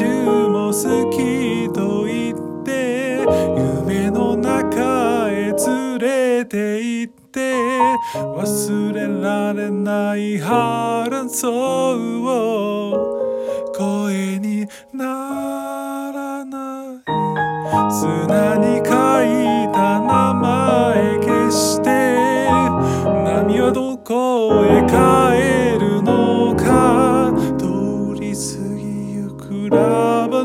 中も好きと言って夢の中へ連れて行って忘れられない春そうを声にならない砂に書いた名前消して波はどこへ帰るのか通り過ぎゆくラバ